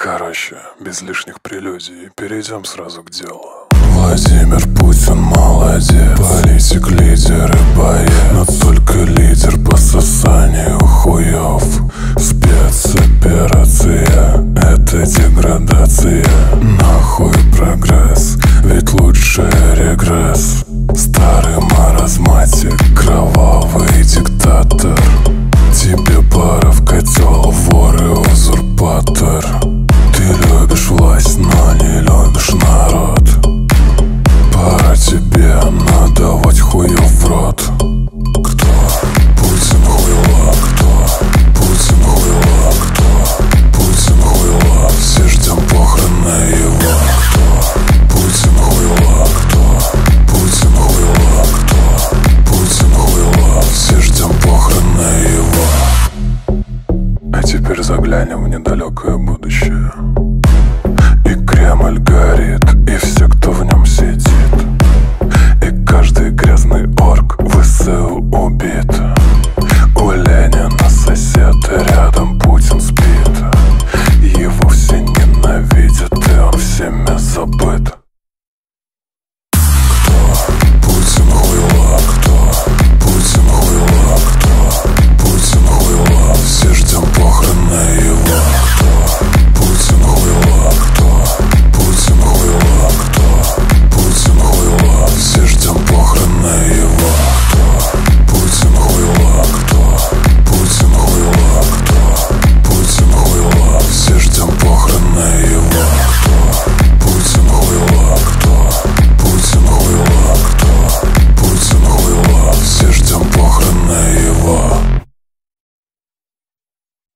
Короче, без лишних прелюдий, перейдем сразу к делу. Владимир Путин молодец, политик, лидер и боец, но только лидер по сосанию хуев. Спецоперация — это деградация. Нахуй прогресс, ведь лучше регресс. Старый маразматик, кровавый диктатор. Тебе пора в котел, вор и узурпатор. Ты любишь власть, но не любишь народ. Пора тебе надавать хуев в рот. Кто? Путин хуйло. Кто? Путин хуйло. Кто? Путин хуйло. Все ждем похороны его. Кто? Путин хуйло. Кто? Путин хуйло. Кто? Путин хуйло. Все ждем похороны его. А теперь заглянем в недалекое будущее. И Кремль горит, и все, кто в нем сидит. И каждый грязный орк в ВСУ убит. У Ленина сосед, рядом Путин спит. Его все ненавидят, и он всеми забыт. Кто? Путин хуйло. Кто? Путин хуйло. Кто? Путин хуйло. Все ждем похороны его.